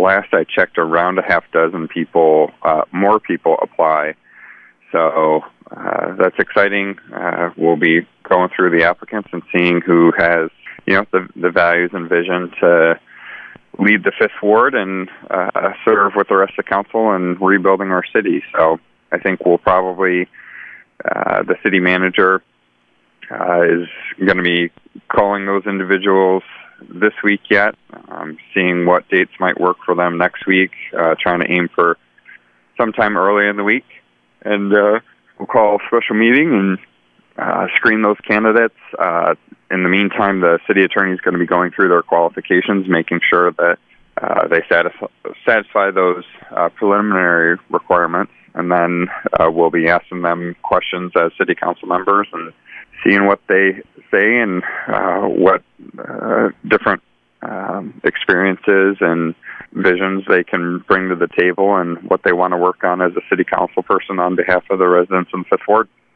last I checked, around a half dozen people, more people apply. So that's exciting. We'll be going through the applicants and seeing who has, the values and vision to lead the Fifth Ward and serve with the rest of the council and rebuilding our city. So I think we'll probably, the city manager is going to be calling those individuals this week yet, seeing what dates might work for them next week, trying to aim for sometime early in the week. And we'll call a special meeting and screen those candidates. In the meantime, the city attorney is going to be going through their qualifications, making sure that they satisfy those preliminary requirements. And then we'll be asking them questions as city council members and seeing what they say and what different experiences and visions they can bring to the table and what they want to work on as a city council person on behalf of the residents in the Fifth Ward.